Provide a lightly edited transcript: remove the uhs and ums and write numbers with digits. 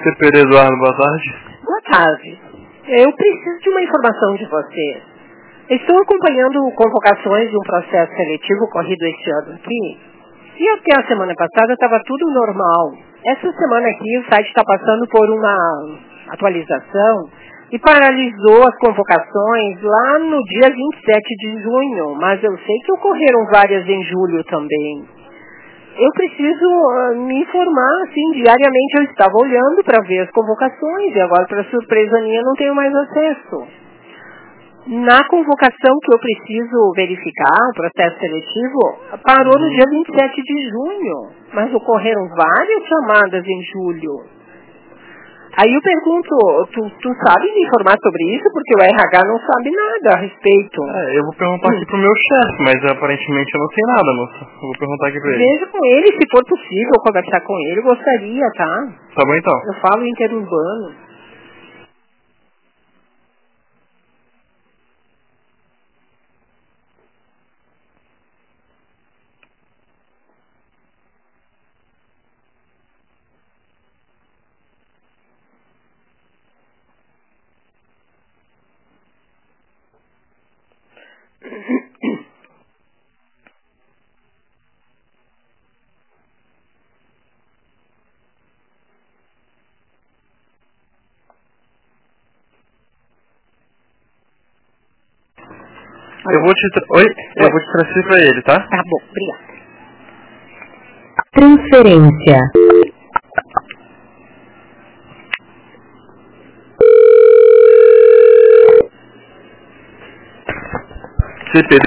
CP Eduardo, boa tarde. Boa tarde. Eu preciso de uma informação de você. Estou acompanhando convocações de um processo seletivo ocorrido este ano aqui. E até a semana passada estava tudo normal. Essa semana aqui o site está passando por uma atualização e paralisou as convocações lá no dia 27 de junho. Mas eu sei que ocorreram várias em julho também. Eu preciso me informar, assim, diariamente eu estava olhando para ver as convocações e agora, para surpresa minha, não tenho mais acesso. Na convocação que eu preciso verificar, o processo seletivo, parou no dia 27 de junho, mas ocorreram várias chamadas em julho. Aí eu pergunto, tu sabe me informar sobre isso? Porque o RH não sabe nada a respeito. Eu vou perguntar aqui pro meu chefe, mas aparentemente eu não sei nada, moça. Eu vou perguntar aqui pra ele. Veja com ele, se for possível conversar com ele, eu gostaria, tá? Tá bom então. Eu falo interurbano. Eu vou te transferir pra ele, tá? Tá bom, obrigada. Transferência. CP